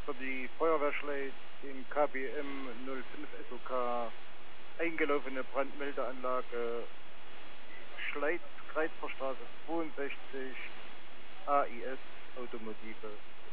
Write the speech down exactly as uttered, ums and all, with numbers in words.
für die Feuerwehrschleit den K B M null fünf S O K eingelaufene Brandmeldeanlage Schleit, Kreuzverstraße zweiundsechzig, A I S Automotive.